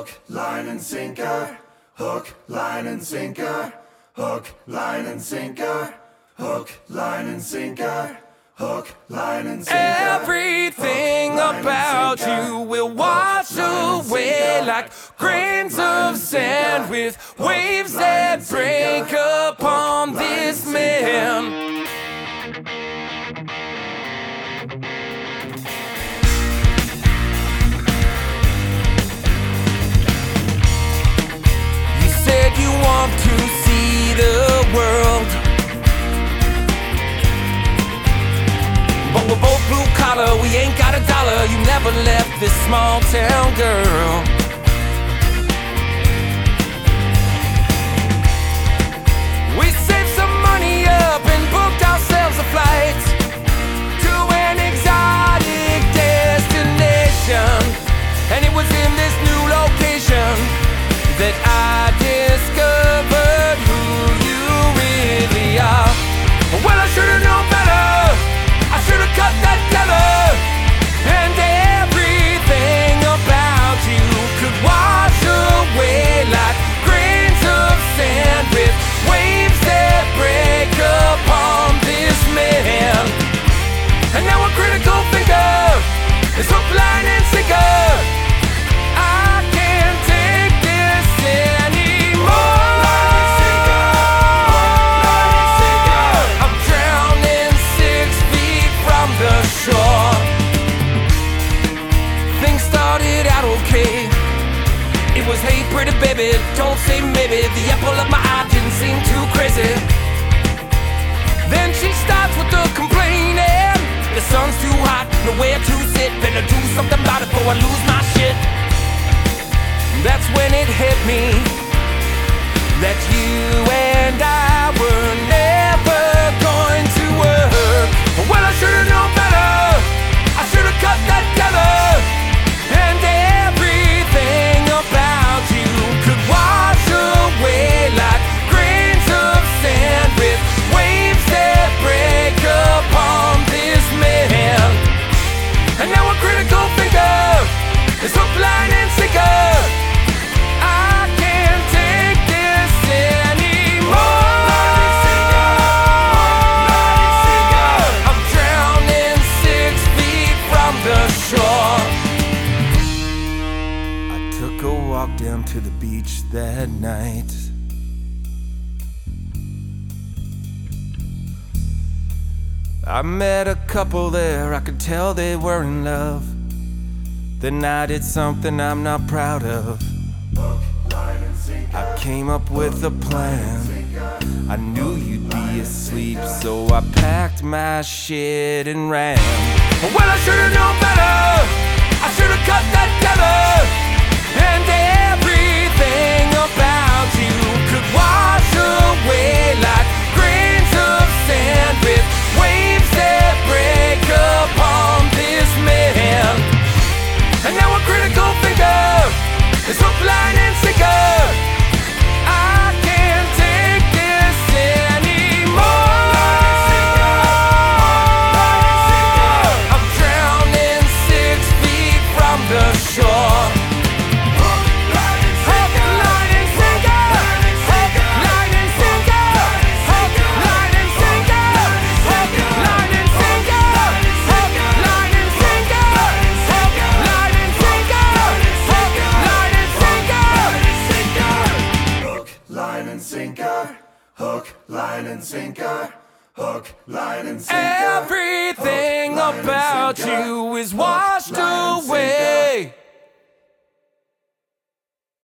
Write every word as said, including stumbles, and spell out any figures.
Hook, line and sinker. Hook, line and sinker. Hook, line and sinker. Hook, line and sinker. Hook, line and sinker. Everything Hook, about sinker. you will wash Hook, away sinker. like grains Hook, of and sand sinker. with Hook, waves line that and break sinker. upon Hook, line this and sinker. man. You said you want to see the world, but we're both blue collar, we ain't got a dollar. You never left this small town, girl. We saved some money up and booked ourselves a flight to an exotic destination, and it was in this new location that I discovered who you really are. Well, I should've known better. I should've cut that tether, and everything about you could wash away like grains of sand with waves that break upon this man. And now a critical thinker is hook, line, and sinker. I can't take this anymore. I'm drowning six feet from the shore. Things started out okay. It was, hey pretty baby, don't say maybe. The apple of my eye didn't seem too crazy. Then she starts with the complaining. The sun's too hot, nowhere to sit. Better do something about it before I lose my shit. That's when it hit me that you and I were never going to work. Well, I should've known better. I should've cut that tether, and everything about you could wash away like grains of sand with waves that break upon this man. And now a critical thinker is hook, line, and sinker. I can't take this anymore. I'm drowning six feet from the shore. I took a walk down to the beach that night. I met a couple there, I could tell they were in love. Then I did something I'm not proud of. Hook, line and sinker. I came up with a plan. I knew you'd be asleep, so I packed my shit and ran. Well, I should've known better. I should've cut that tether, and everything about you could wash away like grains of sand with waves that break upon this man. And now a critical thinker is hook, line, and sinker. I can't take this anymore. I'm drowning six feet from the shore. Hook, line, and sinker. Hook, line, and sinker. Hook, line, and sinker. Hook, line, and sinker. Hook, line, and sinker. Hook, line, and sinker. Hook, line, and sinker. Hook, line and sinker. Hook, line and sinker. Hook, line and sinker. Everything Hook, line and about sinker. you is wild.